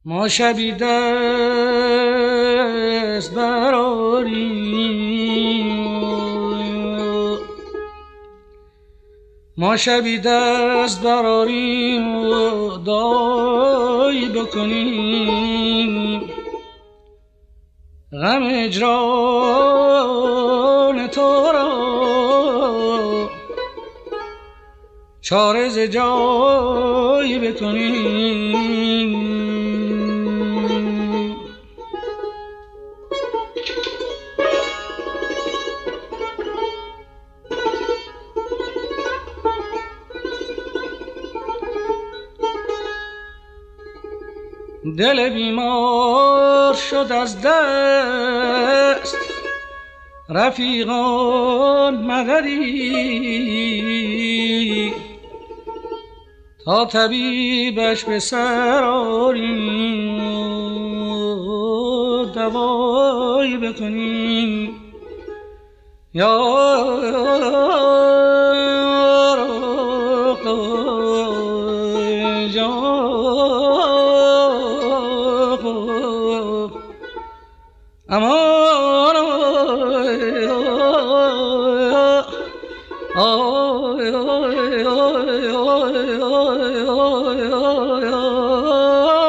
ما شبی دست براریم، ما شبی دست براریم و دایی بکنیم، غم هجران تو را چاره ز جایی بکنیم. دل بیمار شد از دست رفیقان مددی، تا طبیبش به سر آریم و دوایی بکنیم. امان آی